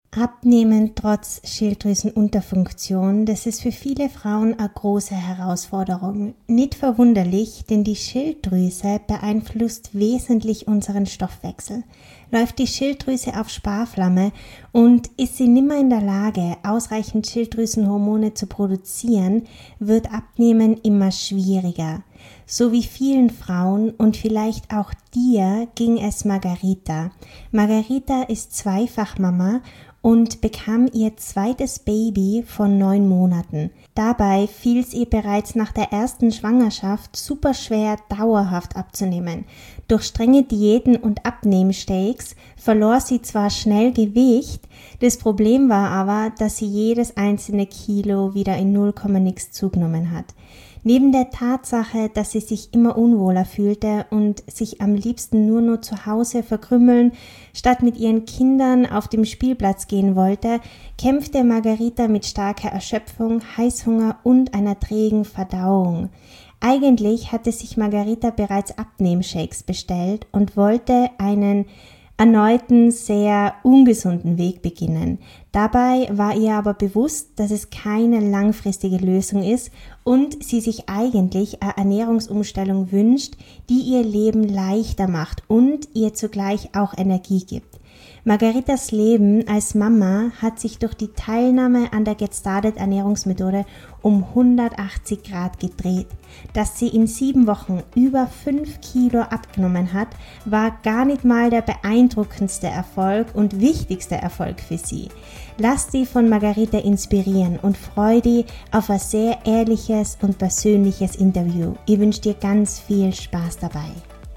Abnehmen trotz Schilddrüsenunterfunktion, das ist für viele Frauen eine große Herausforderung. Nicht verwunderlich, denn die Schilddrüse beeinflusst wesentlich unseren Stoffwechsel. Läuft die Schilddrüse auf Sparflamme und ist sie nimmer in der Lage, ausreichend Schilddrüsenhormone zu produzieren, wird Abnehmen immer schwieriger. So wie vielen Frauen und vielleicht auch dir ging es Margarita. Margarita ist Zweifachmama und bekam ihr zweites Baby von 9 Monaten. Dabei fiel es ihr bereits nach der ersten Schwangerschaft super schwer, dauerhaft abzunehmen. Durch strenge Diäten und Abnehmshakes verlor sie zwar schnell Gewicht, das Problem war aber, dass sie jedes einzelne Kilo wieder in 0, nix zugenommen hat. Neben der Tatsache, dass sie sich immer unwohler fühlte und sich am liebsten nur noch zu Hause verkrümmeln, statt mit ihren Kindern auf dem Spielplatz gehen wollte, kämpfte Margarita mit starker Erschöpfung, Heißhunger und einer trägen Verdauung. Eigentlich hatte sich Margarita bereits Abnehmshakes bestellt und wollte einen erneuten, sehr ungesunden Weg beginnen. Dabei war ihr aber bewusst, dass es keine langfristige Lösung ist und sie sich eigentlich eine Ernährungsumstellung wünscht, die ihr Leben leichter macht und ihr zugleich auch Energie gibt. Margaritas Leben als Mama hat sich durch die Teilnahme an der Get Started Ernährungsmethode um 180 Grad gedreht. Dass sie in 7 Wochen über 5 Kilo abgenommen hat, war gar nicht mal der beeindruckendste Erfolg und wichtigste Erfolg für sie. Lass dich von Margarita inspirieren und freu dich auf ein sehr ehrliches und persönliches Interview. Ich wünsche dir ganz viel Spaß dabei.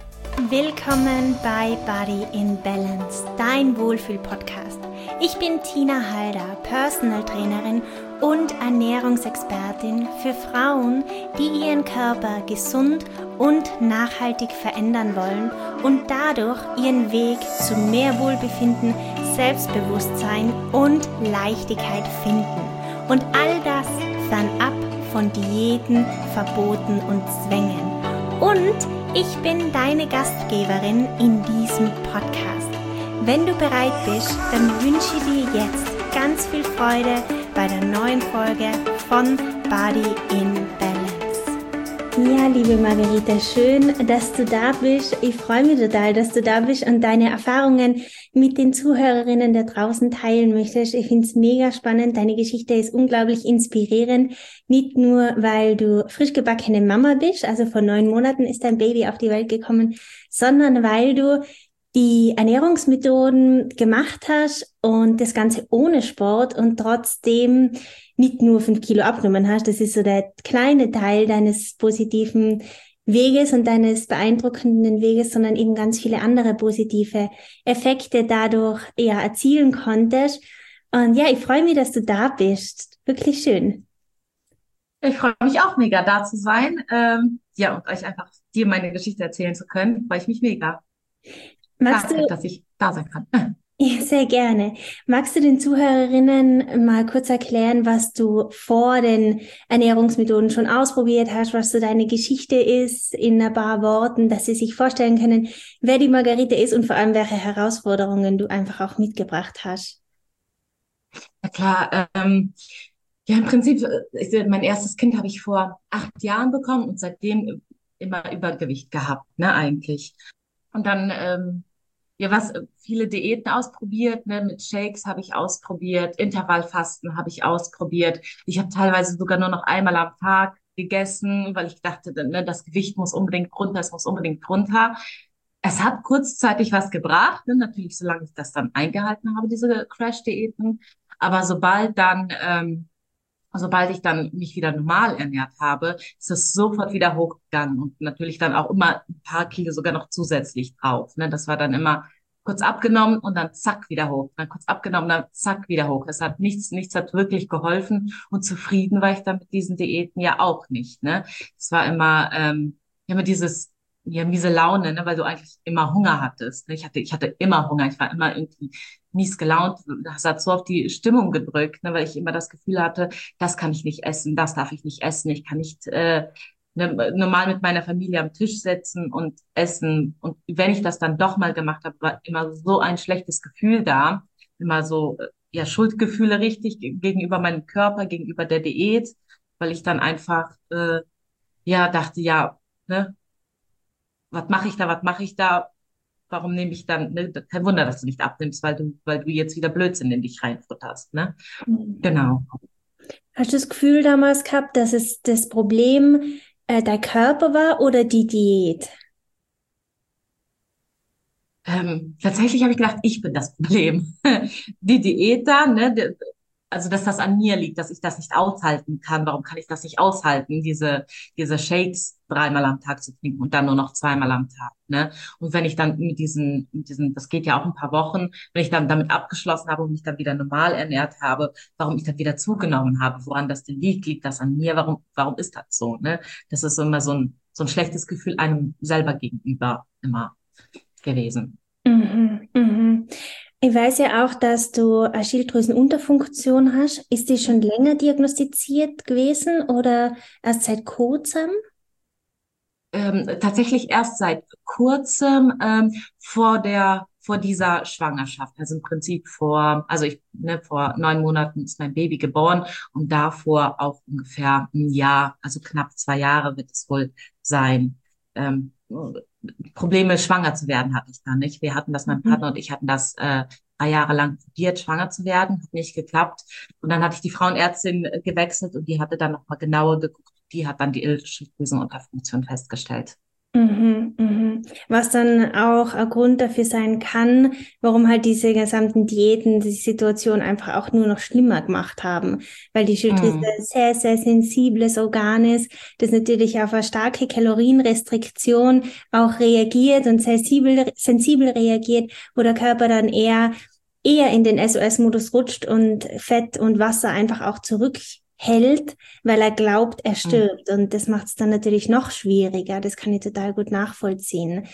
Willkommen bei Body in Balance, dein Wohlfühl-Podcast. Ich bin Tina Halder, Personal Trainerin und Ernährungsexpertin für Frauen, die ihren Körper gesund und nachhaltig verändern wollen und dadurch ihren Weg zu mehr Wohlbefinden, Selbstbewusstsein und Leichtigkeit finden. Und all das fernab von Diäten, Verboten und Zwängen. Und ich bin deine Gastgeberin in diesem Podcast. Wenn du bereit bist, dann wünsche ich dir jetzt ganz viel Freude bei der neuen Folge von Body in Balance. Ja, liebe Margarita, schön, dass du da bist. Ich freue mich total, dass du da bist und deine Erfahrungen mit den Zuhörerinnen da draußen teilen möchtest. Ich finde es mega spannend. Deine Geschichte ist unglaublich inspirierend. Nicht nur, weil du frisch gebackene Mama bist, also vor 9 Monaten ist dein Baby auf die Welt gekommen, sondern weil du die Ernährungsmethoden gemacht hast und das Ganze ohne Sport und trotzdem nicht nur 5 Kilo abgenommen hast. Das ist so der kleine Teil deines positiven Weges und deines beeindruckenden Weges, sondern eben ganz viele andere positive Effekte dadurch erzielen konntest. Und ja, ich freue mich, dass du da bist. Wirklich schön. Ich freue mich auch mega, da zu sein. Ja, und euch einfach dir meine Geschichte erzählen zu können, freue ich mich mega. Magst Danke, du, dass ich da sein kann. ja, sehr gerne. Magst du den Zuhörerinnen mal kurz erklären, was du vor den Ernährungsmethoden schon ausprobiert hast, was so deine Geschichte ist, in ein paar Worten, dass sie sich vorstellen können, wer die Margarita ist und vor allem, welche Herausforderungen du einfach auch mitgebracht hast? Ja klar, ja im Prinzip, mein erstes Kind habe ich vor 8 Jahren bekommen und seitdem immer Übergewicht gehabt, ne, eigentlich. Und dann, ja, viele Diäten ausprobiert, ne, mit Shakes habe ich ausprobiert, Intervallfasten habe ich ausprobiert. Ich habe teilweise sogar nur noch einmal am Tag gegessen, weil ich dachte, ne, das Gewicht muss unbedingt runter, es muss unbedingt runter. Es hat kurzzeitig was gebracht, ne, natürlich, solange ich das dann eingehalten habe, diese Crash-Diäten. Aber sobald ich dann mich wieder normal ernährt habe, ist es sofort wieder hochgegangen und natürlich dann auch immer ein paar Kilo sogar noch zusätzlich drauf. Ne? Das war dann immer kurz abgenommen und dann zack wieder hoch, dann kurz abgenommen, dann zack wieder hoch. Es hat nichts hat wirklich geholfen und zufrieden war ich dann mit diesen Diäten ja auch nicht. Ne? Es war immer ja, miese Laune, ne? Weil du eigentlich immer Hunger hattest. Ne? Ich hatte immer Hunger. Ich war immer irgendwie mies gelaunt. Das hat so auf die Stimmung gedrückt, ne? Weil ich immer das Gefühl hatte, das kann ich nicht essen, das darf ich nicht essen, ich kann nicht normal mit meiner Familie am Tisch sitzen und essen. Und wenn ich das dann doch mal gemacht habe, war immer so ein schlechtes Gefühl da, immer so ja, Schuldgefühle richtig gegenüber meinem Körper, gegenüber der Diät, weil ich dann einfach, ja, dachte, ja, ne, was mache ich da? Warum nehme ich dann, ne? Kein Wunder, dass du nicht abnimmst, weil du jetzt wieder Blödsinn in dich reinfutterst, ne? Genau. Hast du das Gefühl damals gehabt, dass es das Problem der Körper war oder die Diät? Tatsächlich habe ich gedacht, ich bin das Problem. Die Diät da, ne, also dass das an mir liegt, dass ich das nicht aushalten kann. Warum kann ich das nicht aushalten, diese Shakes dreimal am Tag zu trinken und dann nur noch zweimal am Tag, ne? Und wenn ich dann das geht ja auch ein paar Wochen, wenn ich dann damit abgeschlossen habe und mich dann wieder normal ernährt habe, warum ich dann wieder zugenommen habe, woran das denn liegt, liegt das an mir? Warum ist das so, ne? Das ist immer so ein schlechtes Gefühl einem selber gegenüber immer gewesen. Mhm, mhm. Ich weiß ja auch, dass du eine Schilddrüsenunterfunktion hast. Ist die schon länger diagnostiziert gewesen oder erst seit kurzem? Tatsächlich erst seit kurzem vor dieser Schwangerschaft. Also im Prinzip vor 9 Monaten ist mein Baby geboren und davor auch ungefähr ein Jahr, also knapp 2 Jahre wird es wohl sein. Probleme, schwanger zu werden, hatte ich da nicht. Wir hatten das, mein Mhm. Partner und ich hatten das 3 Jahre lang probiert, schwanger zu werden, hat nicht geklappt. Und dann hatte ich die Frauenärztin gewechselt und die hatte dann nochmal genauer geguckt. Die hat dann die Schilddrüsenunterfunktion festgestellt. Mhm, mhm. Was dann auch ein Grund dafür sein kann, warum halt diese gesamten Diäten die Situation einfach auch nur noch schlimmer gemacht haben. Weil die Schilddrüse Mm, ein sehr, sehr sensibles Organ ist, das natürlich auf eine starke Kalorienrestriktion auch reagiert und sensibel reagiert, wo der Körper dann eher in den SOS-Modus rutscht und Fett und Wasser einfach auch zurückhält, weil er glaubt, er mm. stirbt. Und das macht es dann natürlich noch schwieriger. Das kann ich total gut nachvollziehen.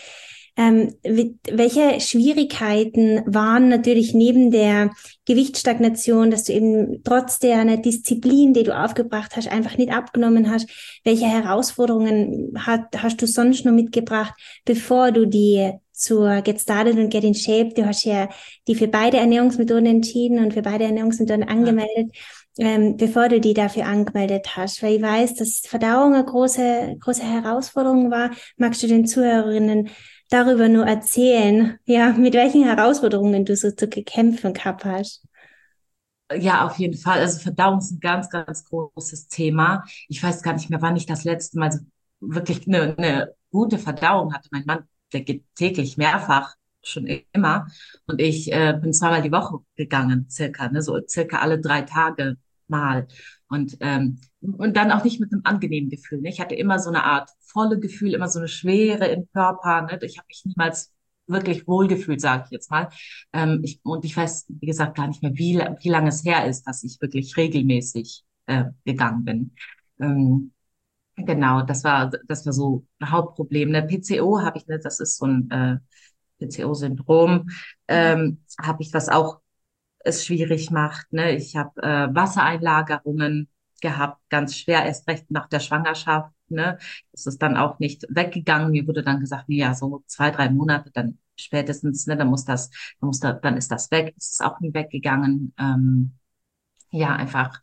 Welche Schwierigkeiten waren natürlich neben der Gewichtsstagnation, dass du eben trotz der Disziplin, die du aufgebracht hast, einfach nicht abgenommen hast? Welche Herausforderungen hast du sonst noch mitgebracht, bevor du die zur Get Started und Get in Shape, du hast ja die für beide Ernährungsmethoden entschieden und für beide Ernährungsmethoden Ja. angemeldet, bevor du die dafür angemeldet hast, weil ich weiß, dass Verdauung eine große Herausforderung war. Magst du den Zuhörerinnen darüber nur erzählen, ja, mit welchen Herausforderungen du so zu kämpfen gehabt hast? Ja, auf jeden Fall. Also Verdauung ist ein ganz, ganz großes Thema. Ich weiß gar nicht mehr, wann ich das letzte Mal so wirklich eine gute Verdauung hatte. Mein Mann, der geht täglich mehrfach, schon immer. Und ich bin zweimal die Woche gegangen, circa, ne, so circa alle 3 Tage mal. Und dann auch nicht mit einem angenehmen Gefühl. Ne? Ich hatte immer so eine Art volle Gefühl, immer so eine Schwere im Körper. Ne? Ich habe mich niemals wirklich wohlgefühlt, sage ich jetzt mal. Und ich weiß, wie gesagt, gar nicht mehr, wie lange es her ist, dass ich wirklich regelmäßig gegangen bin. Ähm, genau, das war so ein Hauptproblem. Ne? PCO habe ich, ne, das ist so ein PCO-Syndrom, habe ich, was auch es schwierig macht. Ne? Ich habe Wassereinlagerungen gehabt, ganz schwer, erst recht nach der Schwangerschaft. Ne? Es ist dann auch nicht weggegangen. Mir wurde dann gesagt, nee, ja, so 2, 3 Monate, dann spätestens, ne, dann ist das weg. Es ist auch nie weggegangen. Ja, einfach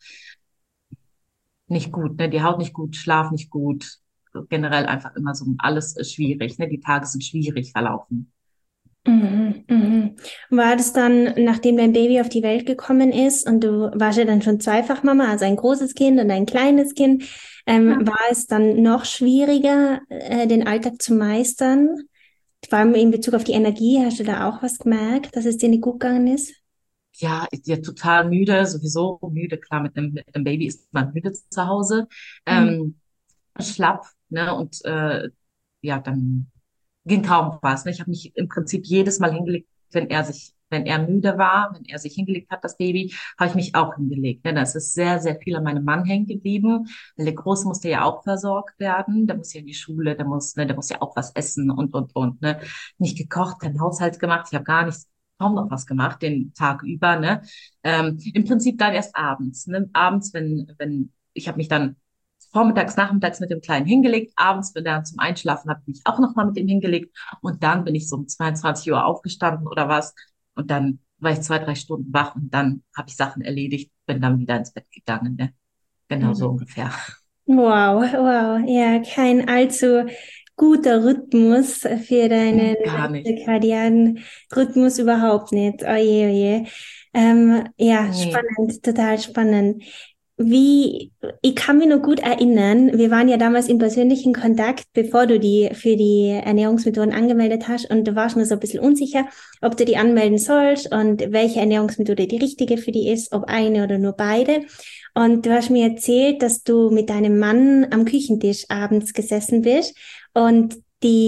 nicht gut. Ne? Die Haut nicht gut, Schlaf nicht gut. Generell einfach immer so alles ist schwierig. Ne? Die Tage sind schwierig verlaufen. Mhm, mhm. War das dann, nachdem dein Baby auf die Welt gekommen ist und du warst ja dann schon zweifach Mama, also ein großes Kind und ein kleines Kind, war es dann noch schwieriger, den Alltag zu meistern? Vor allem in Bezug auf die Energie, hast du da auch was gemerkt, dass es dir nicht gut gegangen ist? Ja, total müde, sowieso müde. Klar, mit dem Baby ist man müde zu Hause. Mhm. Ähm, Schlapp, ne? Und ja, dann ging kaum was. Ne? Ich habe mich im Prinzip jedes Mal hingelegt, wenn er müde war, wenn er sich hingelegt hat, das Baby, habe ich mich auch hingelegt. Ne? Da ist es sehr, sehr viel an meinem Mann hängen geblieben, weil der Große musste ja auch versorgt werden. Der muss ja in die Schule, der muss ja auch was essen und. Ne? Nicht gekocht, keinen Haushalt gemacht. Ich habe gar nichts, kaum noch was gemacht den Tag über. Ne? Im Prinzip dann erst abends. Ne? Abends, wenn ich habe mich dann vormittags, nachmittags mit dem Kleinen hingelegt. Abends, wenn er zum Einschlafen hat, bin ich auch noch mal mit ihm hingelegt. Und dann bin ich so um 22 Uhr aufgestanden oder was. Und dann war ich 2, 3 Stunden wach und dann habe ich Sachen erledigt, bin dann wieder ins Bett gegangen, ne? Genau so ungefähr. Wow, wow, ja, kein allzu guter Rhythmus für deinen Gar nicht. zirkadianen Rhythmus überhaupt nicht. Oje, oje. Ja, Nee. spannend, total spannend. Wie, ich kann mich noch gut erinnern, wir waren ja damals in persönlichen Kontakt, bevor du die für die Ernährungsmethoden angemeldet hast und du warst nur so ein bisschen unsicher, ob du die anmelden sollst und welche Ernährungsmethode die richtige für die ist, ob eine oder nur beide. Und du hast mir erzählt, dass du mit deinem Mann am Küchentisch abends gesessen bist und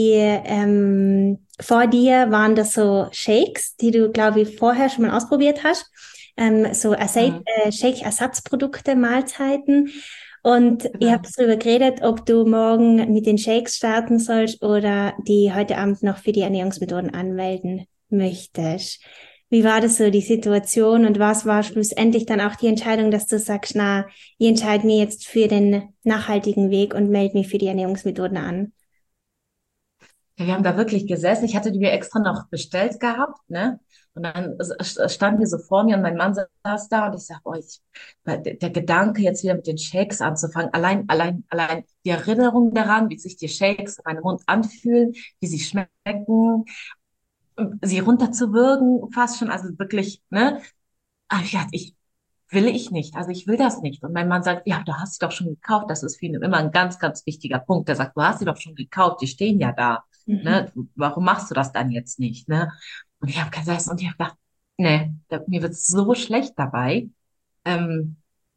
vor dir waren das so Shakes, die du, glaube ich, vorher schon mal ausprobiert hast. So Mhm. Shake-Ersatzprodukte, Mahlzeiten. Und ihr Genau. habt darüber geredet, ob du morgen mit den Shakes starten sollst oder die heute Abend noch für die Ernährungsmethoden anmelden möchtest. Wie war das so, die Situation, und was war schlussendlich dann auch die Entscheidung, dass du sagst, na, ich entscheide mich jetzt für den nachhaltigen Weg und melde mich für die Ernährungsmethoden an? Ja, wir haben da wirklich gesessen. Ich hatte die mir extra noch bestellt gehabt, ne? Und dann standen die so vor mir und mein Mann saß da und ich sag, weil der Gedanke, jetzt wieder mit den Shakes anzufangen, allein die Erinnerung daran, wie sich die Shakes in meinem Mund anfühlen, wie sie schmecken, sie runterzuwürgen, fast schon, also wirklich, ne? Aber will ich nicht. Also ich will das nicht. Und mein Mann sagt, ja, du hast sie doch schon gekauft. Das ist für ihn immer ein ganz, ganz wichtiger Punkt. Er sagt, du hast sie doch schon gekauft. Die stehen ja da. Mhm. Ne? Warum machst du das dann jetzt nicht? Ne? Und ich habe gesessen und ich habe gedacht, nee, mir wird so schlecht dabei. Ähm,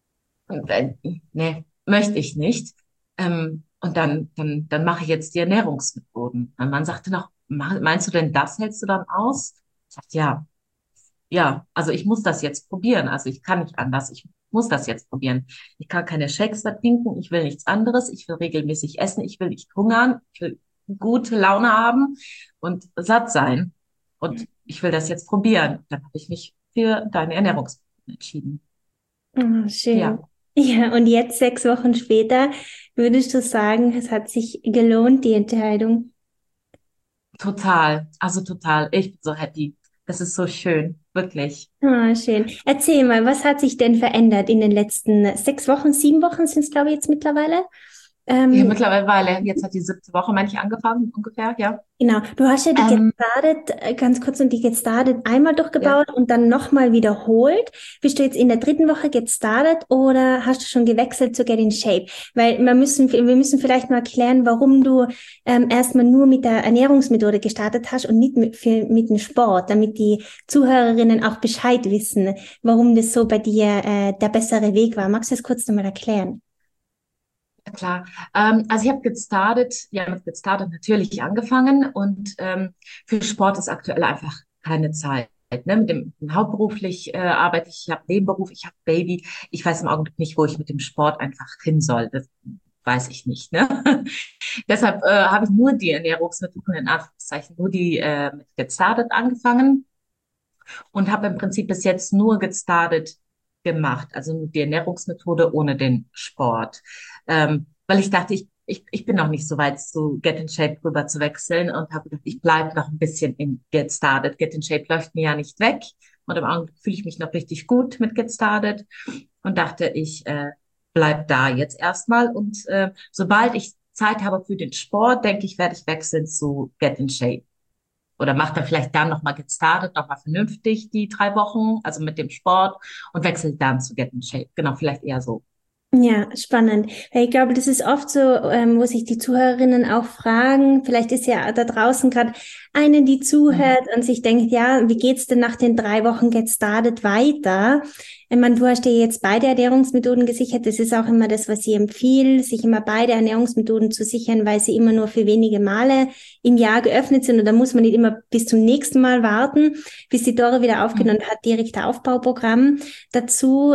nee, möchte ich nicht. Und dann mache ich jetzt die Ernährungsmethoden. Mein Mann sagte noch, meinst du denn, das hältst du dann aus? Ich sagte, ja. Ja, also ich muss das jetzt probieren. Also ich kann nicht anders. Ich muss das jetzt probieren. Ich kann keine Shakes mehr trinken. Ich will nichts anderes. Ich will regelmäßig essen. Ich will nicht hungern. Ich will gute Laune haben und satt sein. Und ich will das jetzt probieren. Dann habe ich mich für deine Ernährungsmittel entschieden. Oh, schön. Ja, Ja, und jetzt, 6 Wochen später, würdest du sagen, es hat sich gelohnt, die Entscheidung? total. Also total. Ich bin so happy. Das ist so schön. Wirklich. Ah, schön. Erzähl mal, was hat sich denn verändert in den letzten 6 Wochen? 7 Wochen sind es, glaube ich, jetzt mittlerweile. Ja, Ähm, mittlerweile, jetzt hat die 7. Woche, meine ich, angefangen, ungefähr, ja. Genau, du hast ja die Get Ähm, Started, ganz kurz, und die Get Started einmal ja. durchgebaut und dann nochmal wiederholt. Bist du jetzt in der dritten Woche Get Started oder hast du schon gewechselt zu Get in Shape? Weil wir müssen vielleicht mal erklären, warum du erstmal nur mit der Ernährungsmethode gestartet hast und nicht mit dem Sport, damit die Zuhörerinnen auch Bescheid wissen, warum das so bei dir der bessere Weg war. Magst du das kurz nochmal erklären? Ja, klar. Also ich habe mit gestartet natürlich angefangen und für Sport ist aktuell einfach keine Zeit. Ne? Hauptberuflich arbeite ich, ich habe Nebenberuf, ich habe Baby. Ich weiß im Augenblick nicht, wo ich mit dem Sport einfach hin soll. Das weiß ich nicht. Ne? Deshalb habe ich nur die Ernährungsmethoden in Anführungszeichen, nur die mit gestartet angefangen und habe im Prinzip bis jetzt nur gestartet gemacht, also nur die Ernährungsmethode ohne den Sport. Weil ich dachte, ich bin noch nicht so weit zu Get in Shape rüber zu wechseln und habe gedacht, ich bleibe noch ein bisschen in Get Started. Get in Shape läuft mir ja nicht weg und im Augenblick fühle ich mich noch richtig gut mit Get Started und dachte, ich bleib da jetzt erstmal und sobald ich Zeit habe für den Sport, denke ich, werde ich wechseln zu Get in Shape. Oder macht er vielleicht dann nochmal gestartet, nochmal vernünftig die 3 Wochen, also mit dem Sport und wechselt dann zu Get in Shape. Genau, vielleicht eher so. Ja, spannend. Weil ich glaube, das ist oft so, wo sich die Zuhörerinnen auch fragen, vielleicht ist ja da draußen gerade eine, die Mhm. zuhört und sich denkt, ja, wie geht's denn nach den 3 Wochen Get Started weiter? Ich meine, du hast dir jetzt beide Ernährungsmethoden gesichert. Das ist auch immer das, was ich empfehle, sich immer beide Ernährungsmethoden zu sichern, weil sie immer nur für wenige Male im Jahr geöffnet sind. Und da muss man nicht immer bis zum nächsten Mal warten, bis die Dora wieder aufgenommen Mhm. hat, direkt ein Aufbauprogramm dazu.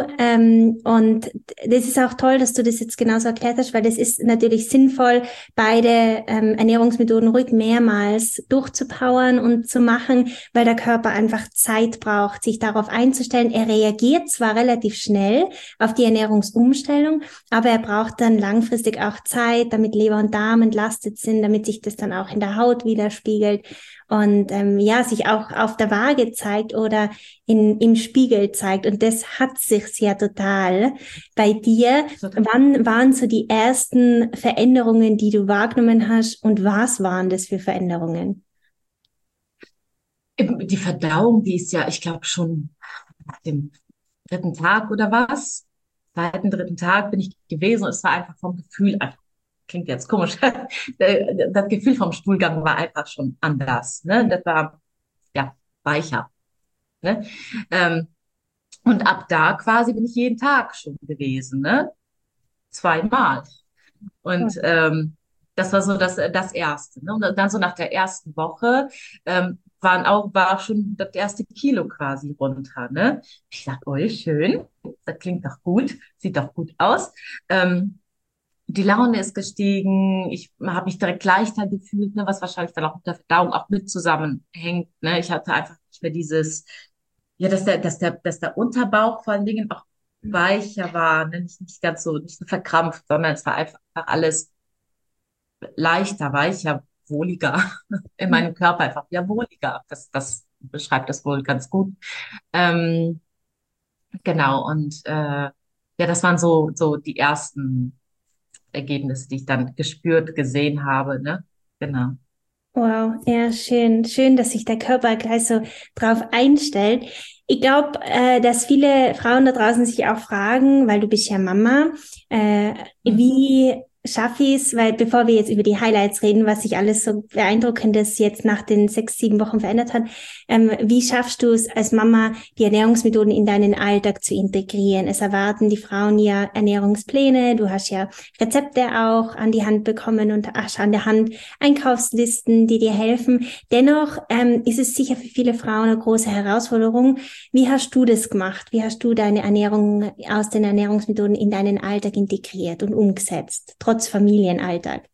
Und das ist auch toll, dass du das jetzt genauso erklärt hast, weil das ist natürlich sinnvoll, beide Ernährungsmethoden ruhig mehrmals durchzupowern und zu machen, weil der Körper einfach Zeit braucht, sich darauf einzustellen. Er reagiert zwar relativ schnell auf die Ernährungsumstellung, aber er braucht dann langfristig auch Zeit, damit Leber und Darm entlastet sind, damit sich das dann auch in der Haut widerspiegelt. und ja, sich auch auf der Waage zeigt oder im Spiegel zeigt. Und das hat sich ja total bei dir. Wann waren so die ersten Veränderungen, die du wahrgenommen hast und was waren das für Veränderungen? Die Verdauung, die ist ja, ich glaube, schon nach dem dritten Tag oder was? Zweiten, dritten Tag bin ich gewesen und es war einfach vom Gefühl, einfach, klingt jetzt komisch, das Gefühl vom Stuhlgang war einfach schon anders, ne? Das war, ja, weicher, ne? Ähm, und ab da quasi bin ich jeden Tag schon gewesen, ne? Zweimal. Und das war so das Erste. Ne? Und dann so nach der ersten Woche war schon das erste Kilo quasi runter. Ne? Ich sag, oh, schön, das klingt doch gut, sieht doch gut aus. Ähm, die Laune ist gestiegen, ich habe mich direkt leichter gefühlt, ne, was wahrscheinlich dann auch mit der Verdauung auch mit zusammenhängt. Ne? Ich hatte einfach nicht mehr dieses, ja, dass der Unterbauch vor allen Dingen auch weicher war, ne? Nicht ganz so, nicht so verkrampft, sondern es war einfach alles leichter, weicher, wohliger in meinem Körper, einfach ja wohliger. Das beschreibt das wohl ganz gut. Ähm, genau, und ja, das waren so die ersten Ergebnisse, die ich dann gespürt, gesehen habe, ne? Genau. Wow, ja, schön. Schön, dass sich der Körper gleich so drauf einstellt. Ich glaube, dass viele Frauen da draußen sich auch fragen, weil du bist ja Mama, Mhm. wie schaffe ich es, weil bevor wir jetzt über die Highlights reden, was sich alles so beeindruckendes jetzt nach den 6, 7 Wochen verändert hat, wie schaffst du es als Mama, die Ernährungsmethoden in deinen Alltag zu integrieren? Es erwarten die Frauen ja Ernährungspläne, du hast ja Rezepte auch an die Hand bekommen und hast an der Hand Einkaufslisten, die dir helfen. Dennoch ist es sicher für viele Frauen eine große Herausforderung. Wie hast du das gemacht? Wie hast du deine Ernährung aus den Ernährungsmethoden in deinen Alltag integriert und umgesetzt, trotz Familienalltag?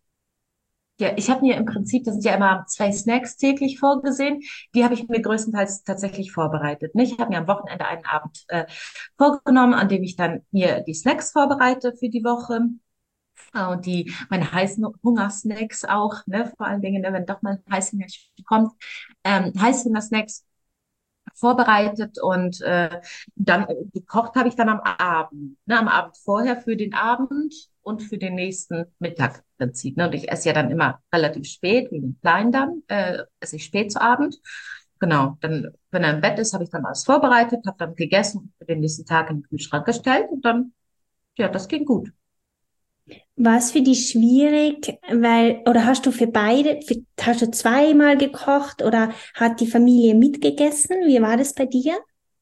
Ja, ich habe mir im Prinzip, das sind ja immer 2 Snacks täglich vorgesehen, die habe ich mir größtenteils tatsächlich vorbereitet. Ne? Ich habe mir am Wochenende einen Abend vorgenommen, an dem ich dann mir die Snacks vorbereite für die Woche. Und meine heißen Hungersnacks auch, ne, vor allen Dingen, ne, wenn doch mal ein Heißhunger kommt, Heißhungersnacks vorbereitet und dann gekocht habe ich dann am Abend, ne, am Abend vorher für den Abend und für den nächsten Mittag im Prinzip. Ne? Und ich esse ja dann immer relativ spät, wie den Kleinen dann, esse ich spät zu Abend. Genau, dann, wenn er im Bett ist, habe ich dann alles vorbereitet, habe dann gegessen und für den nächsten Tag in den Kühlschrank gestellt und dann, ja, das ging gut. War es für dich schwierig, weil, oder hast du für beide, hast du zweimal gekocht oder hat die Familie mitgegessen? Wie war das bei dir?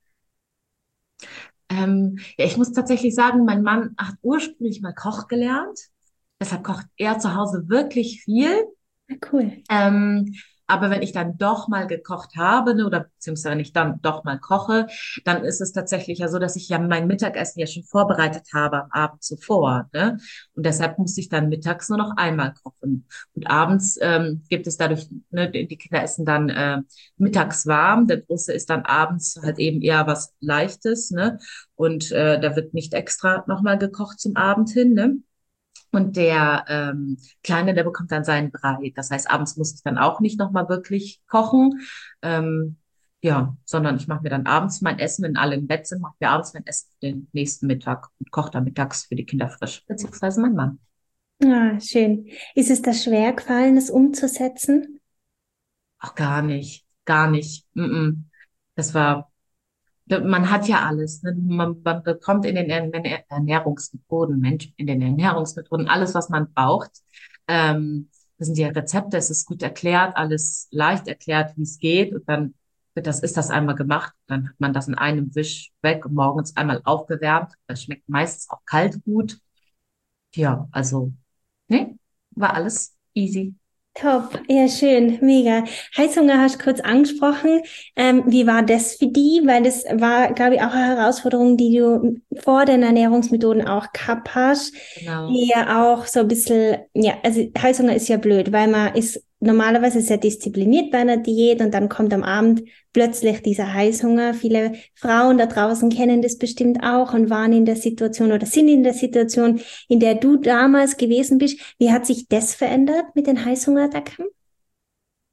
Ja, ich muss tatsächlich sagen, mein Mann hat ursprünglich mal Koch gelernt. Deshalb kocht er zu Hause wirklich viel. Ah, cool. Ähm, aber wenn ich dann doch mal gekocht habe, ne, oder beziehungsweise wenn ich dann doch mal koche, dann ist es tatsächlich ja so, dass ich ja mein Mittagessen ja schon vorbereitet habe am Abend zuvor, ne? Und deshalb muss ich dann mittags nur noch einmal kochen. Und abends gibt es dadurch, ne, die Kinder essen dann mittags warm, der Große ist dann abends halt eben eher was Leichtes, ne? Und da wird nicht extra nochmal gekocht zum Abend hin, ne? Und der Kleine, der bekommt dann seinen Brei. Das heißt, abends muss ich dann auch nicht nochmal wirklich kochen. Ähm, ja, sondern ich mache mir dann abends mein Essen, wenn alle im Bett sind, mache ich mir abends mein Essen für den nächsten Mittag und koche dann mittags für die Kinder frisch, beziehungsweise mein Mann. Ah, schön. Ist es da schwer gefallen, das umzusetzen? Auch gar nicht, gar nicht. Das war, man hat ja alles. Ne? Man bekommt in den Ernährungsmethoden, Mensch, in den Ernährungsmethoden alles, was man braucht. Das sind ja Rezepte, es ist gut erklärt, alles leicht erklärt, wie es geht. Und dann ist das einmal gemacht. Dann hat man das in einem Wisch weg und morgens einmal aufgewärmt. Das schmeckt meistens auch kalt gut. Ja, also, ne, war alles easy. Top, ja schön, mega. Heißhunger hast du kurz angesprochen. Wie war das für die? Weil das war, glaube ich, auch eine Herausforderung, die du vor den Ernährungsmethoden auch gehabt hast, Genau. die ja auch so ein bisschen, ja, also Heißhunger ist ja blöd, weil man ist normalerweise sehr diszipliniert bei einer Diät und dann kommt am Abend plötzlich dieser Heißhunger. Viele Frauen da draußen kennen das bestimmt auch und waren in der Situation oder sind in der Situation, in der du damals gewesen bist. Wie hat sich das verändert mit den Heißhungerattacken?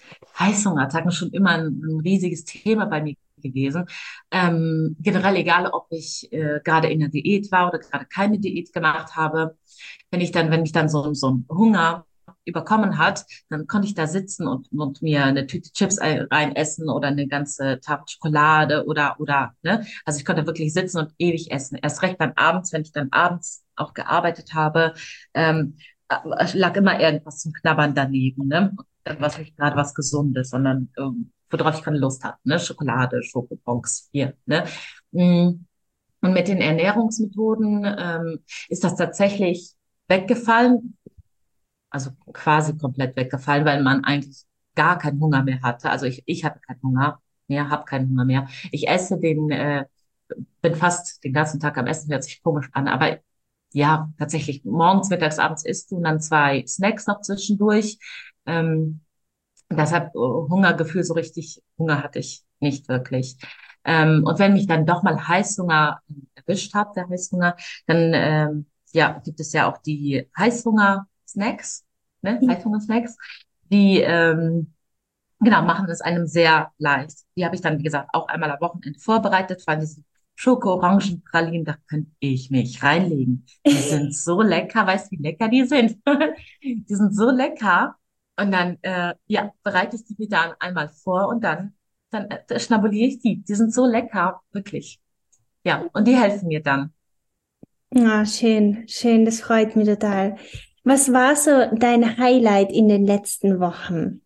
Heißhungerattacken schon immer ein riesiges Thema bei mir gewesen. Generell egal, ob ich gerade in der Diät war oder gerade keine Diät gemacht habe, wenn mich dann so ein Hunger überkommen hat, dann konnte ich da sitzen und mir eine Tüte Chips rein essen oder eine ganze Tafel Schokolade oder, ne? Also ich konnte wirklich sitzen und ewig essen. Erst recht dann abends, wenn ich dann abends auch gearbeitet habe, es lag immer irgendwas zum Knabbern daneben, ne? Dann war es nicht gerade was Gesundes, sondern worauf ich keine Lust hatte, ne? Schokolade, Schokobons, hier, ne? Mm. Und mit den Ernährungsmethoden ist das tatsächlich weggefallen, also quasi komplett weggefallen, weil man eigentlich gar keinen Hunger mehr hatte. Also ich hatte keinen Hunger mehr, habe keinen Hunger mehr. Ich esse bin fast den ganzen Tag am Essen, hört sich komisch an, aber ja, tatsächlich morgens, mittags, abends isst du und dann zwei Snacks noch zwischendurch. Ähm, Deshalb Hungergefühl, so richtig Hunger hatte ich nicht wirklich. Und wenn mich dann doch mal Heißhunger erwischt hat, der Heißhunger, dann ja, gibt es ja auch die Heißhunger-Snacks, ne? Heißhunger-Snacks, die genau machen es einem sehr leicht. Die habe ich dann, wie gesagt, auch einmal am Wochenende vorbereitet, weil diese Schoko-Orangen-Pralinen, da könnte ich mich reinlegen. Die sind so lecker, weißt du, wie lecker die sind? Die sind so lecker. Und dann, ja, bereite ich die mir dann einmal vor und dann schnabuliere ich die. Die sind so lecker, wirklich. Ja, und die helfen mir dann. Ah, schön, schön, das freut mich total. Was war so dein Highlight in den letzten Wochen?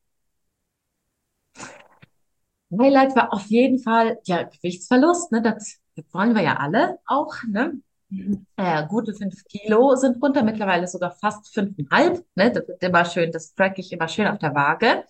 Highlight war auf jeden Fall, ja, Gewichtsverlust, ne, das wollen wir ja alle auch, ne? Mhm. Gute 5 Kilo sind runter, mittlerweile sogar fast 5,5. Ne? Das wird immer schön, das track ich immer schön auf der Waage.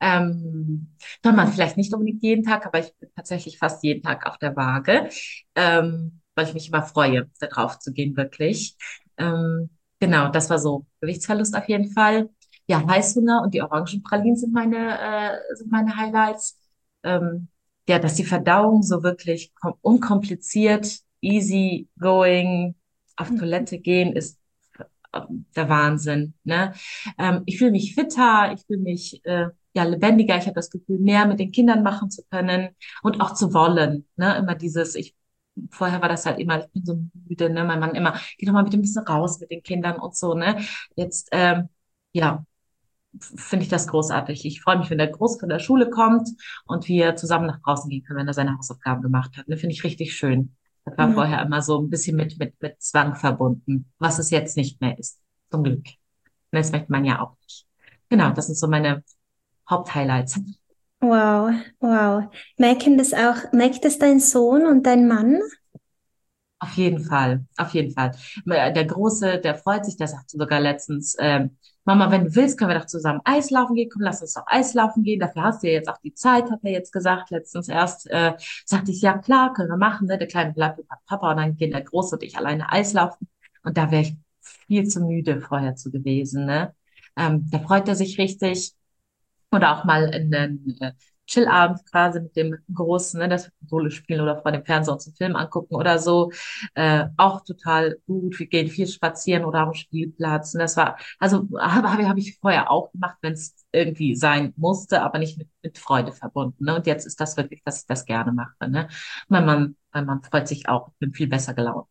Soll man vielleicht nicht unbedingt jeden Tag, aber ich bin tatsächlich fast jeden Tag auf der Waage, weil ich mich immer freue, da drauf zu gehen, wirklich. Ähm, genau, das war so Gewichtsverlust auf jeden Fall. Ja, Heißhunger und die Orangenpralinen sind meine Highlights. Ähm, ja, dass die Verdauung so wirklich unkompliziert, easy going, auf Toilette gehen ist der Wahnsinn, ne? Ich fühle mich fitter, ich fühle mich ja lebendiger, ich habe das Gefühl, mehr mit den Kindern machen zu können und auch zu wollen, ne? Immer vorher war das halt immer, ich bin so müde, ne? Mein Mann immer, geh doch mal bitte ein bisschen raus mit den Kindern und so, ne? Jetzt, ja, finde ich das großartig. Ich freue mich, wenn der Groß von der Schule kommt und wir zusammen nach draußen gehen können, wenn er seine Hausaufgaben gemacht hat. Ne, finde ich richtig schön. Das war Ja. vorher immer so ein bisschen mit Zwang verbunden, was es jetzt nicht mehr ist. Zum Glück. Und das möchte man ja auch nicht. Genau, das sind so meine Haupthighlights. Wow, wow. Merkt das dein Sohn und dein Mann? Auf jeden Fall, auf jeden Fall. Der Große, der freut sich, der sagte sogar letztens, Mama, wenn du willst, können wir doch zusammen Eislaufen gehen. Komm, lass uns doch Eislaufen gehen. Dafür hast du ja jetzt auch die Zeit, hat er jetzt gesagt. Letztens erst sagte ich, ja klar, können wir machen. Ne? Der Kleine bleibt mit Papa und dann gehen der Große und ich alleine Eislaufen. Und da wäre ich viel zu müde vorher zu gewesen. Ne? Da freut er sich richtig. Oder auch mal in einen Chillabend quasi mit dem Großen, ne, dass wir Konsole spielen oder vor dem Fernseher uns einen Film angucken oder so. Auch total gut. Wir gehen viel spazieren oder am Spielplatz. Und das war, also hab ich vorher auch gemacht, wenn es irgendwie sein musste, aber nicht mit Freude verbunden. Ne? Und jetzt ist das wirklich, dass ich das gerne mache. Ne? Mein Mann freut sich auch. Ich bin viel besser gelaunt.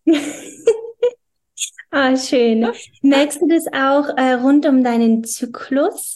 Ah, schön. Merkst du das auch rund um deinen Zyklus?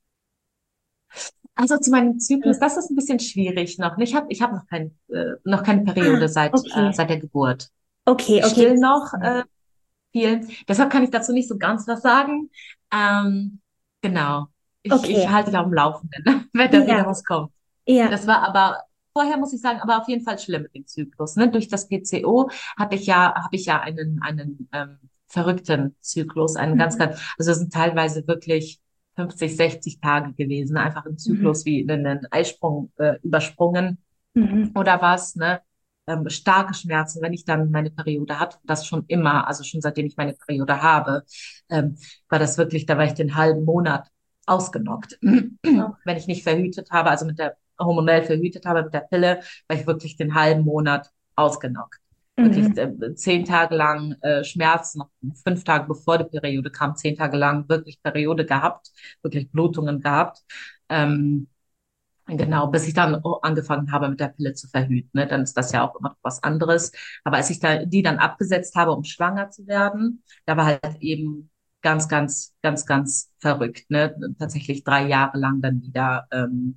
Also zu meinem Zyklus, das ist ein bisschen schwierig noch. Ich hab noch keine Ah, Periode okay. seit der Geburt. Okay, Ich okay. still noch viel. Deshalb kann ich dazu nicht so ganz was sagen. Genau. Ich Okay. halte dich auf dem Laufenden, wenn da wieder Ja, was kommt. ja. Das war aber vorher, muss ich sagen, aber auf jeden Fall schlimm mit dem Zyklus. Ne? Durch das PCO habe ich ja einen verrückten Zyklus, Mhm. also es sind teilweise wirklich 50, 60 Tage gewesen, einfach im Mhm. Zyklus wie einen Eisprung übersprungen Mhm. oder was, ne? Starke Schmerzen, wenn ich dann meine Periode hatte, das schon immer, also schon seitdem ich meine Periode habe, ähm, war das wirklich, da war ich den halben Monat ausgenockt. Oh. Wenn ich nicht verhütet habe, also hormonell verhütet habe mit der Pille, war ich wirklich den halben Monat ausgenockt. Wirklich Mhm. 10 Tage lang Schmerzen, noch 5 Tage bevor die Periode kam, 10 Tage lang wirklich Periode gehabt, wirklich Blutungen gehabt. Ähm, genau, bis ich dann auch angefangen habe, mit der Pille zu verhüten. Ne? Dann ist das ja auch immer noch was anderes. Aber als ich die dann abgesetzt habe, um schwanger zu werden, da war halt eben ganz, ganz, ganz, ganz verrückt. Ne? Tatsächlich 3 Jahre lang dann wieder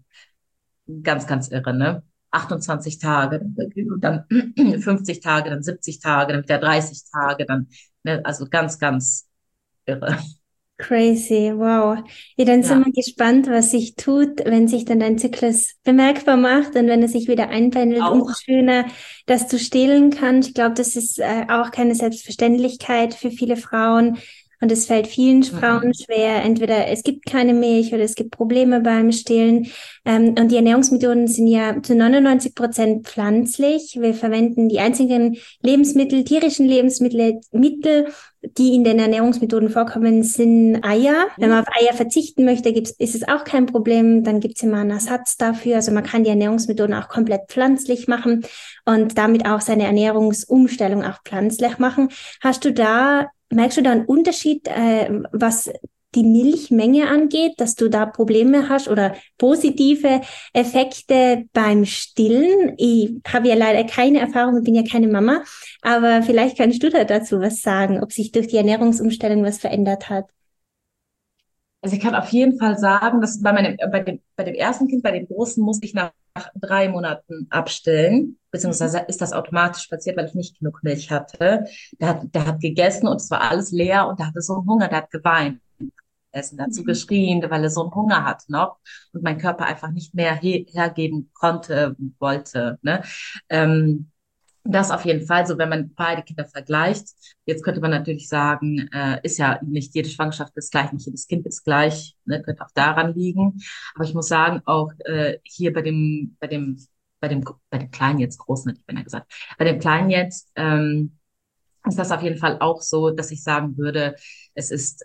ganz, ganz irre. Ne? 28 Tage, dann 50 Tage, dann 70 Tage, dann wieder 30 Tage, dann, ne? Also ganz, ganz irre. Crazy, wow. Ja, dann sind Ja, wir gespannt, was sich tut, wenn sich dann dein Zyklus bemerkbar macht und wenn er sich wieder einpendelt. Umso auch. schöner, dass du stillen kannst. Ich glaube, das ist auch keine Selbstverständlichkeit für viele Frauen. Und es fällt vielen Frauen Mhm. schwer. Entweder es gibt keine Milch oder es gibt Probleme beim Stillen. Und die Ernährungsmethoden sind ja zu 99% pflanzlich. Wir verwenden die einzigen Lebensmittel, tierischen Lebensmittel, die in den Ernährungsmethoden vorkommen, sind Eier. Wenn man auf Eier verzichten möchte, ist es auch kein Problem. Dann gibt es immer einen Ersatz dafür. Also man kann die Ernährungsmethoden auch komplett pflanzlich machen und damit auch seine Ernährungsumstellung auch pflanzlich machen. Merkst du da einen Unterschied, was die Milchmenge angeht, dass du da Probleme hast oder positive Effekte beim Stillen? Ich habe ja leider keine Erfahrung, ich bin ja keine Mama, aber vielleicht kannst du da dazu was sagen, ob sich durch die Ernährungsumstellung was verändert hat. Also ich kann auf jeden Fall sagen, dass bei dem ersten Kind, bei dem Großen, musste ich nach 3 Monaten abstillen, beziehungsweise ist das automatisch passiert, weil ich nicht genug Milch hatte. Der hat gegessen und es war alles leer und der hatte so einen Hunger, der hat geweint. Essen dazu Mhm. geschrien, weil er so einen Hunger hatte noch und mein Körper einfach nicht mehr hergeben konnte, wollte. Ne? Ähm, Das auf jeden Fall, so wenn man beide Kinder vergleicht. Jetzt könnte man natürlich sagen, ist ja nicht jede Schwangerschaft ist gleich, nicht jedes Kind ist gleich, ne, könnte auch daran liegen. Aber ich muss sagen, auch hier bei dem Kleinen jetzt, Großen hätte ich beinahe gesagt, bei dem Kleinen jetzt ist das auf jeden Fall auch so, dass ich sagen würde, es ist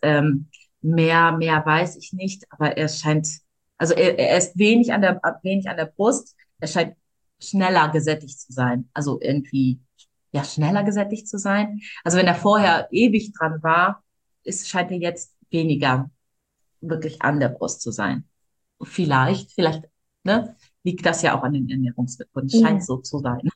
mehr weiß ich nicht, aber er scheint, also er ist wenig an der Brust, er scheint schneller gesättigt zu sein. Also irgendwie, ja, schneller gesättigt zu sein. Also wenn er vorher ewig dran war, scheint er jetzt weniger wirklich an der Brust zu sein. Vielleicht, ne, liegt das ja auch an den Ernährungsmethoden. Scheint Ja. so zu sein.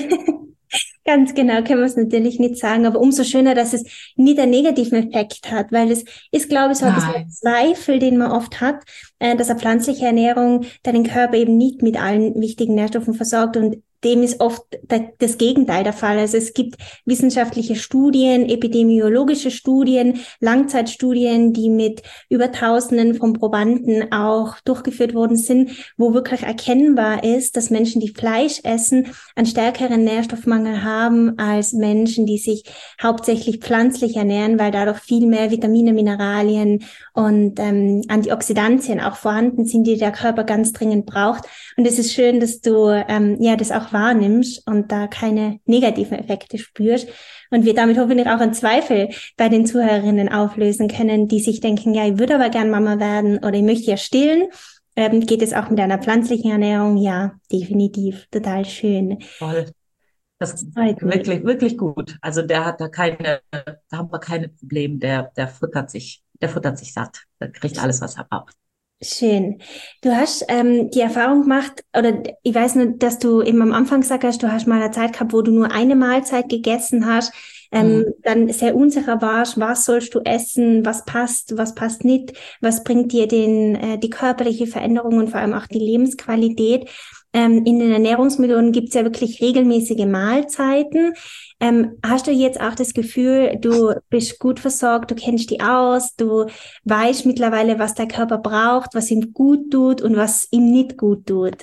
Ganz genau können wir es natürlich nicht sagen, aber umso schöner, dass es nie den negativen Effekt hat, weil es ist, glaube ich, so ein bisschen ein Nein. Zweifel, den man oft hat, dass eine pflanzliche Ernährung deinen Körper eben nicht mit allen wichtigen Nährstoffen versorgt und dem ist oft das Gegenteil der Fall. Also es gibt wissenschaftliche Studien, epidemiologische Studien, Langzeitstudien, die mit über Tausenden von Probanden auch durchgeführt worden sind, wo wirklich erkennbar ist, dass Menschen, die Fleisch essen, einen stärkeren Nährstoffmangel haben als Menschen, die sich hauptsächlich pflanzlich ernähren, weil dadurch viel mehr Vitamine, Mineralien und Antioxidantien auch vorhanden sind, die der Körper ganz dringend braucht. Und es ist schön, dass du ja das auch wahrnimmst und da keine negativen Effekte spürst. Und wir damit hoffentlich auch einen Zweifel bei den Zuhörerinnen auflösen können, die sich denken, ja, ich würde aber gern Mama werden oder ich möchte ja stillen. Geht es auch mit einer pflanzlichen Ernährung? Ja, definitiv. Total schön. Voll. Das Das ist freut mich. wirklich, wirklich gut. Also der hat da haben wir keine Probleme. Der futtert sich satt. Der kriegt alles, was er braucht. Schön. Du hast die Erfahrung gemacht, oder ich weiß nur, dass du eben am Anfang gesagt hast, du hast mal eine Zeit gehabt, wo du nur eine Mahlzeit gegessen hast, Mhm. dann sehr unsicher warst, was sollst du essen, was passt nicht, was bringt dir die körperliche Veränderung und vor allem auch die Lebensqualität. In den Ernährungsmethoden gibt es ja wirklich regelmäßige Mahlzeiten. Hast du jetzt auch das Gefühl, du bist gut versorgt, du kennst die aus, du weißt mittlerweile, was der Körper braucht, was ihm gut tut und was ihm nicht gut tut?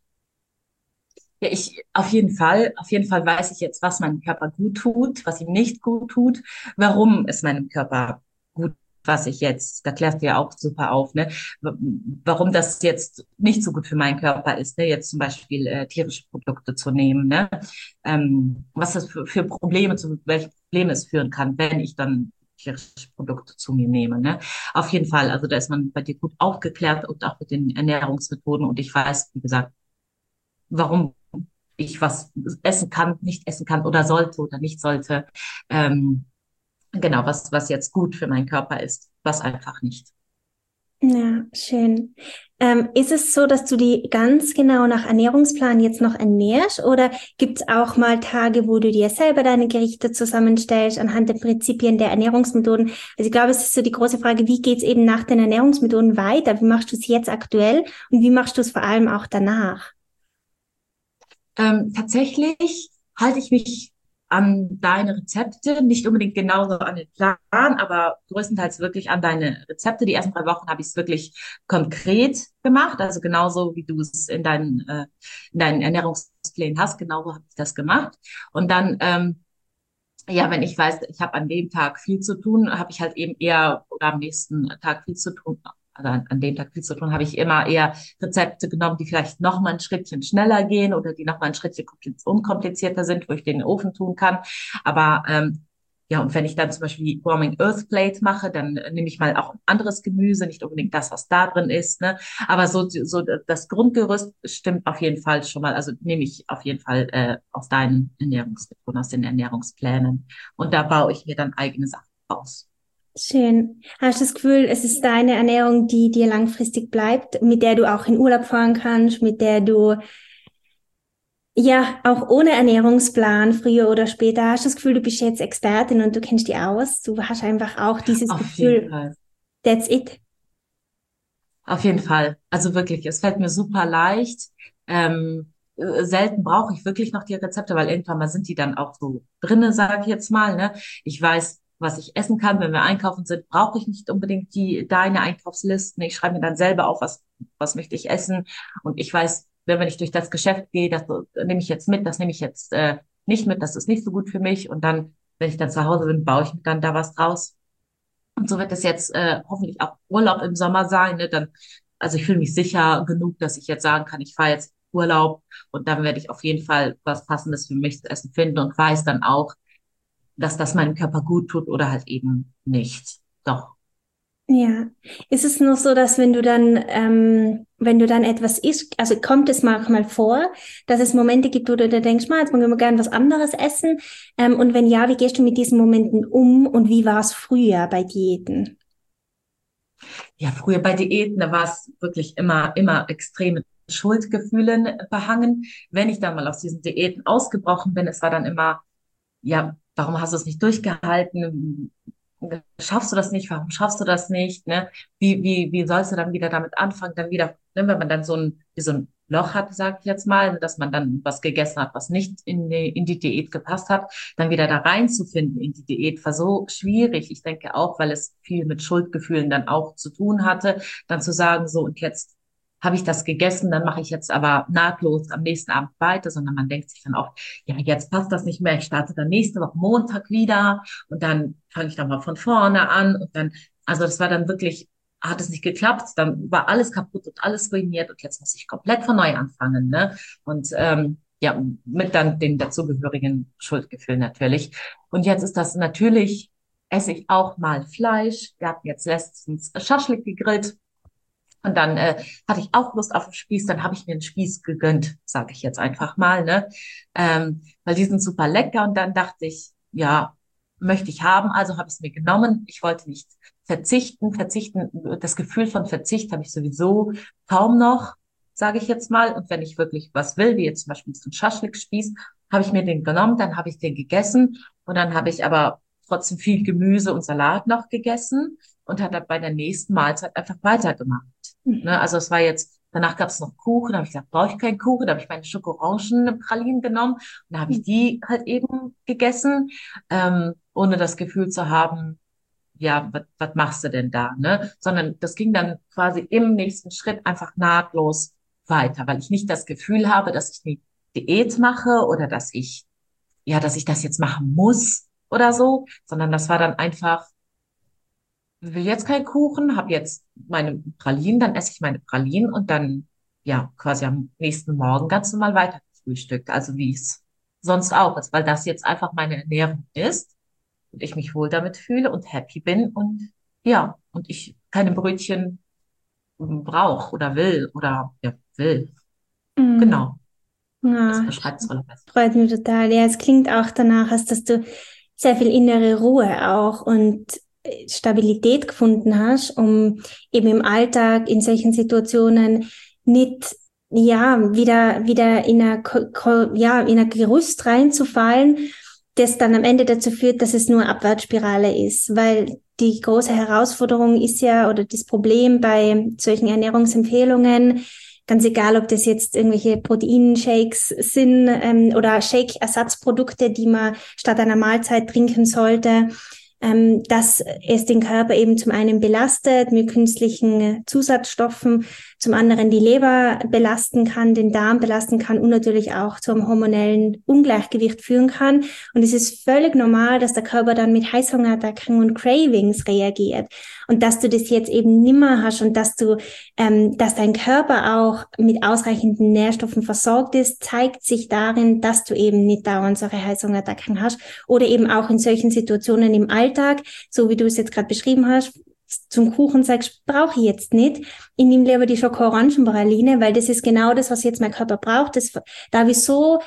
Ja, auf jeden Fall weiß ich jetzt, was meinem Körper gut tut, was ihm nicht gut tut, warum es meinem Körper gut, was ich jetzt, da klärst du ja auch super auf, ne, warum das jetzt nicht so gut für meinen Körper ist, ne, jetzt zum Beispiel tierische Produkte zu nehmen, ne, was das für Probleme, zu welchen Problemen es führen kann, wenn ich dann tierische Produkte zu mir nehme, ne. Auf jeden Fall, also da ist man bei dir gut aufgeklärt und auch mit den Ernährungsmethoden und ich weiß, wie gesagt, warum ich was essen kann, nicht essen kann oder sollte oder nicht sollte. Ähm, genau, was jetzt gut für meinen Körper ist, was einfach nicht. Ja, schön. Ist es so, dass du die ganz genau nach Ernährungsplan jetzt noch ernährst oder gibt es auch mal Tage, wo du dir selber deine Gerichte zusammenstellst anhand der Prinzipien der Ernährungsmethoden? Also ich glaube, es ist so die große Frage, wie geht es eben nach den Ernährungsmethoden weiter? Wie machst du es jetzt aktuell und wie machst du es vor allem auch danach? Tatsächlich halte ich mich an deine Rezepte, nicht unbedingt genauso an den Plan, aber größtenteils wirklich an deine Rezepte. Die ersten 3 Wochen habe ich es wirklich konkret gemacht, also genauso wie du es in deinen Ernährungsplänen hast, genauso habe ich das gemacht. Und dann ja, wenn ich weiß, ich habe an dem Tag viel zu tun, habe ich halt eben eher oder am nächsten Tag viel zu tun. Also an dem Tag viel zu tun, habe ich immer eher Rezepte genommen, die vielleicht noch mal ein Schrittchen schneller gehen oder die noch mal ein Schrittchen unkomplizierter sind, wo ich den in den Ofen tun kann. Aber ja, und wenn ich dann zum Beispiel die Warming Earth Plate mache, dann nehme ich mal auch anderes Gemüse, nicht unbedingt das, was da drin ist, ne? Aber so das Grundgerüst stimmt auf jeden Fall schon mal. Also nehme ich auf jeden Fall aus deinen Ernährungsmethoden, aus den Ernährungsplänen. Und da baue ich mir dann eigene Sachen raus. Schön. Hast du das Gefühl, es ist deine Ernährung, die dir langfristig bleibt, mit der du auch in Urlaub fahren kannst, mit der du ja auch ohne Ernährungsplan früher oder später hast du das Gefühl, du bist jetzt Expertin und du kennst die aus. Du hast einfach auch dieses Auf jeden Gefühl, Fall. that's it. Auf jeden Fall. Also wirklich, es fällt mir super leicht. Selten brauche ich wirklich noch die Rezepte, weil irgendwann mal sind die dann auch so drinne, sage ich jetzt mal, ne? Ich weiß, was ich essen kann. Wenn wir einkaufen sind, brauche ich nicht unbedingt deine Einkaufslisten. Ich schreibe mir dann selber auf, was möchte ich essen. Und ich weiß, wenn ich durch das Geschäft gehe, das nehme ich jetzt mit, das nehme ich jetzt nicht mit, das ist nicht so gut für mich. Und dann, wenn ich dann zu Hause bin, baue ich mir dann da was draus. Und so wird es jetzt hoffentlich auch Urlaub im Sommer sein. Ne? Dann, also ich fühle mich sicher genug, dass ich jetzt sagen kann, ich fahre jetzt Urlaub und dann werde ich auf jeden Fall was Passendes für mich zu essen finden und weiß dann auch, dass das meinem Körper gut tut oder halt eben nicht. Doch. Ja. Ist es nur so, dass wenn du dann etwas isst, also kommt es manchmal vor, dass es Momente gibt, wo du dir denkst, jetzt wollen wir gerne was anderes essen? Und wenn ja, wie gehst du mit diesen Momenten um und wie war es früher bei Diäten? Ja, früher bei Diäten, da war es wirklich immer extrem mit Schuldgefühlen behangen. Wenn ich dann mal aus diesen Diäten ausgebrochen bin, es war dann immer, ja, warum hast du es nicht durchgehalten? Schaffst du das nicht? Warum schaffst du das nicht? Ne? Wie sollst du dann wieder damit anfangen? Dann wieder, ne, wenn man dann wie so ein Loch hat, sag ich jetzt mal, dass man dann was gegessen hat, was nicht in die Diät gepasst hat, dann wieder da reinzufinden in die Diät war so schwierig. Ich denke auch, weil es viel mit Schuldgefühlen dann auch zu tun hatte, dann zu sagen, so und jetzt habe ich das gegessen, dann mache ich jetzt aber nahtlos am nächsten Abend weiter, sondern man denkt sich dann auch, ja, jetzt passt das nicht mehr, ich starte dann nächste Woche Montag wieder und dann fange ich dann mal von vorne an und dann, also das war dann wirklich, hat es nicht geklappt, dann war alles kaputt und alles ruiniert und jetzt muss ich komplett von neu anfangen, ne? Und ja, mit dann dem dazugehörigen Schuldgefühl natürlich. Und jetzt ist das natürlich, esse ich auch mal Fleisch. Wir hatten jetzt letztens Schaschlik gegrillt. Und dann hatte ich auch Lust auf den Spieß, dann habe ich mir einen Spieß gegönnt, sage ich jetzt einfach mal, ne? Weil die sind super lecker und dann dachte ich, ja, möchte ich haben, also habe ich es mir genommen. Ich wollte nicht verzichten. Das Gefühl von Verzicht habe ich sowieso kaum noch, sage ich jetzt mal. Und wenn ich wirklich was will, wie jetzt zum Beispiel so ein Schaschlikspieß, habe ich mir den genommen, dann habe ich den gegessen und dann habe ich aber trotzdem viel Gemüse und Salat noch gegessen und hat dann bei der nächsten Mahlzeit einfach weitergemacht. Ne? Also es war jetzt, danach gab es noch Kuchen, da habe ich gesagt, brauche ich keinen Kuchen, da habe ich meine Schoko-Orangen-Pralinen genommen und da habe ich die halt eben gegessen, ohne das Gefühl zu haben, ja, was machst du denn da, ne? Sondern das ging dann quasi im nächsten Schritt einfach nahtlos weiter, weil ich nicht das Gefühl habe, dass ich eine Diät mache oder dass ich das jetzt machen muss oder so, sondern das war dann einfach will jetzt keinen Kuchen, habe jetzt meine Pralinen, dann esse ich meine Pralinen und dann, ja, quasi am nächsten Morgen ganz normal weiter gefrühstückt. Also wie es sonst auch ist, weil das jetzt einfach meine Ernährung ist und ich mich wohl damit fühle und happy bin und ja, und ich keine Brötchen brauche oder will oder ja, will. Mm. Genau. Das Ja, beschreibt es wohl am besten. freut mich total. Ja, es klingt auch danach, als dass du sehr viel innere Ruhe auch und Stabilität gefunden hast, um eben im Alltag in solchen Situationen nicht wieder in ein Gerüst reinzufallen, das dann am Ende dazu führt, dass es nur Abwärtsspirale ist, weil die große Herausforderung ist ja, oder das Problem bei solchen Ernährungsempfehlungen, ganz egal, ob das jetzt irgendwelche Proteinshakes sind oder Shake-Ersatzprodukte, die man statt einer Mahlzeit trinken sollte, dass es den Körper eben zum einen belastet mit künstlichen Zusatzstoffen, zum anderen die Leber belasten kann, den Darm belasten kann und natürlich auch zu einem hormonellen Ungleichgewicht führen kann. Und es ist völlig normal, dass der Körper dann mit Heißhungerattacken und Cravings reagiert. Und dass du das jetzt eben nimmer hast und dass dein Körper auch mit ausreichenden Nährstoffen versorgt ist, zeigt sich darin, dass du eben nicht dauernd solche Heißhungerattacken hast oder eben auch in solchen Situationen im Alltag, so wie du es jetzt gerade beschrieben hast, zum Kuchen sagst, brauche ich jetzt nicht. Ich nehme lieber die Schoko-Orangenpraline, weil das ist genau das, was jetzt mein Körper braucht. Da habe ich so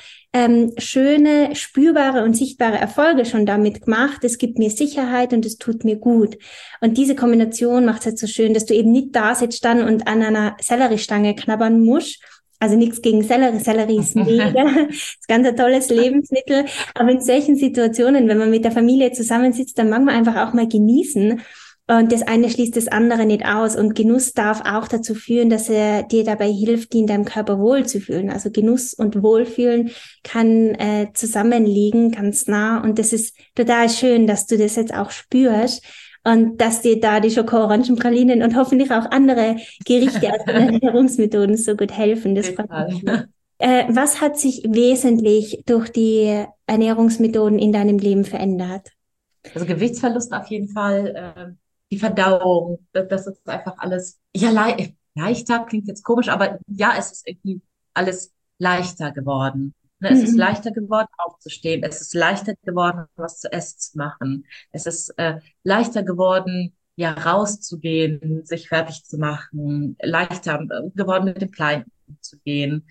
schöne, spürbare und sichtbare Erfolge schon damit gemacht. Es gibt mir Sicherheit und es tut mir gut. Und diese Kombination macht es halt so schön, dass du eben nicht da sitzt dann und an einer Selleriestange knabbern musst. Also nichts gegen Sellerie. Sellerie ist mega. Ist ganz ein tolles Lebensmittel. Aber in solchen Situationen, wenn man mit der Familie zusammensitzt, dann mag man einfach auch mal genießen. Und das eine schließt das andere nicht aus. Und Genuss darf auch dazu führen, dass er dir dabei hilft, in deinem Körper wohlzufühlen. Also Genuss und Wohlfühlen kann zusammenliegen, ganz nah. Und das ist total schön, dass du das jetzt auch spürst. Und dass dir da die Schoko-Orangenpralinen und hoffentlich auch andere Gerichte aus den Ernährungsmethoden so gut helfen. Das freut mich. Was hat sich wesentlich durch die Ernährungsmethoden in deinem Leben verändert? Also Gewichtsverlust auf jeden Fall, die Verdauung, das ist einfach alles, ja, leichter klingt jetzt komisch, aber ja, es ist irgendwie alles leichter geworden. Ne, es ist Mhm. leichter geworden, aufzustehen. Es ist leichter geworden, was zu essen zu machen. Es ist leichter geworden, ja, rauszugehen, sich fertig zu machen. Leichter geworden, mit dem Kleinen zu gehen.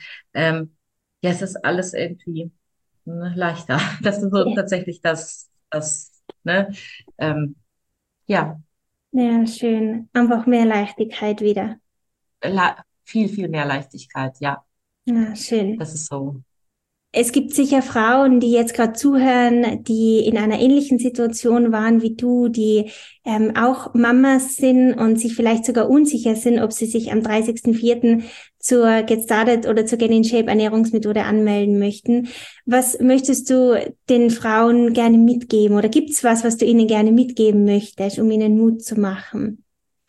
Ja, es ist alles irgendwie leichter. Das ist so Ja, tatsächlich ne? Ähm, ja, ja, schön. Einfach mehr Leichtigkeit wieder. viel, viel mehr Leichtigkeit. Ja, Ja, schön. das ist so. Es gibt sicher Frauen, die jetzt gerade zuhören, die in einer ähnlichen Situation waren wie du, die auch Mamas sind und sich vielleicht sogar unsicher sind, ob sie sich am 30.04. zur Get Started oder zur Get in Shape Ernährungsmethode anmelden möchten. Was möchtest du den Frauen gerne mitgeben oder gibt's was, was du ihnen gerne mitgeben möchtest, um ihnen Mut zu machen?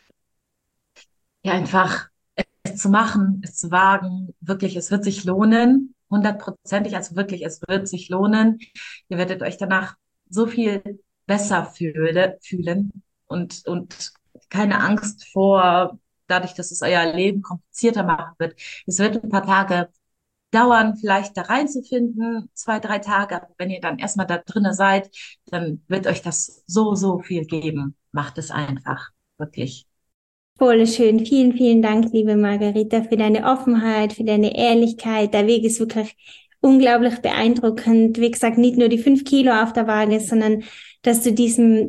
Ja, einfach es zu machen, es zu wagen, wirklich, es wird sich lohnen, 100%ig, also wirklich, es wird sich lohnen. Ihr werdet euch danach so viel besser fühlen und keine Angst vor, dadurch, dass es euer Leben komplizierter machen wird. Es wird ein paar Tage dauern, vielleicht da reinzufinden, 2, 3 Tage, aber wenn ihr dann erstmal da drinne seid, dann wird euch das so, so viel geben. Macht es einfach, wirklich. Voll schön. Vielen, vielen Dank, liebe Margarita, für deine Offenheit, für deine Ehrlichkeit. Der Weg ist wirklich unglaublich beeindruckend. Wie gesagt, nicht nur die 5 Kilo auf der Waage, sondern dass du diesem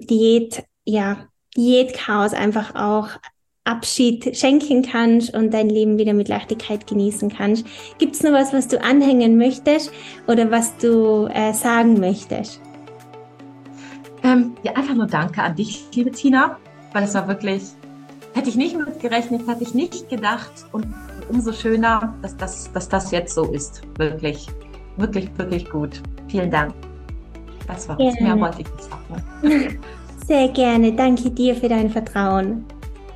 Diätchaos einfach auch Abschied schenken kannst und dein Leben wieder mit Leichtigkeit genießen kannst. Gibt es noch was du anhängen möchtest oder was du sagen möchtest? Ja, einfach nur Danke an dich, liebe Tina, weil es war wirklich, hätte ich nicht mitgerechnet, hätte ich nicht gedacht und umso schöner, dass das jetzt so ist. Wirklich, wirklich, wirklich gut. Vielen Dank. Das war's. Mehr Gerne. wollte ich nicht sagen. Sehr gerne. Danke dir für dein Vertrauen.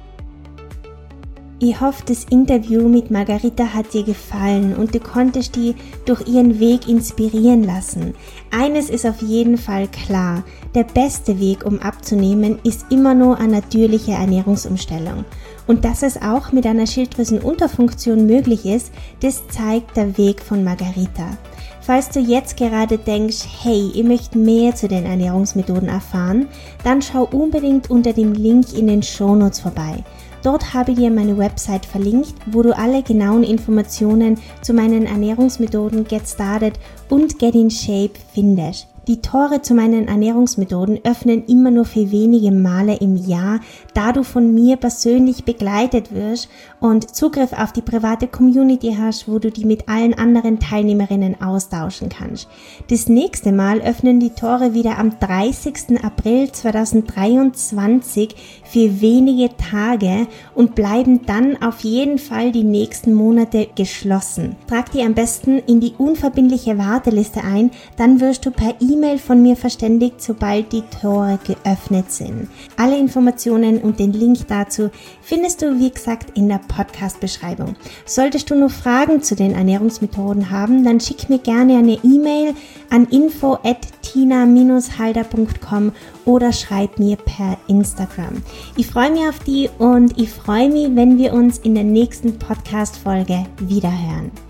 Ich hoffe, das Interview mit Margarita hat dir gefallen und du konntest dich durch ihren Weg inspirieren lassen. Eines ist auf jeden Fall klar, der beste Weg, um abzunehmen, ist immer nur eine natürliche Ernährungsumstellung. Und dass es auch mit einer Schilddrüsenunterfunktion möglich ist, das zeigt der Weg von Margarita. Falls du jetzt gerade denkst, hey, ich möchte mehr zu den Ernährungsmethoden erfahren, dann schau unbedingt unter dem Link in den Shownotes vorbei. Dort habe ich dir meine Website verlinkt, wo du alle genauen Informationen zu meinen Ernährungsmethoden Get Started und Get in Shape findest. Die Tore zu meinen Ernährungsmethoden öffnen immer nur für wenige Male im Jahr, da du von mir persönlich begleitet wirst und Zugriff auf die private Community hast, wo du die mit allen anderen Teilnehmerinnen austauschen kannst. Das nächste Mal öffnen die Tore wieder am 30. April 2023 für wenige Tage und bleiben dann auf jeden Fall die nächsten Monate geschlossen. Trag dich am besten in die unverbindliche Warteliste ein, dann wirst du per E-Mail von mir verständigt, sobald die Tore geöffnet sind. Alle Informationen und den Link dazu findest du, wie gesagt, in der Podcast-Beschreibung. Solltest du noch Fragen zu den Ernährungsmethoden haben, dann schick mir gerne eine E-Mail an info@tina-halder.com oder schreib mir per Instagram. Ich freue mich auf dich und ich freue mich, wenn wir uns in der nächsten Podcast-Folge wiederhören.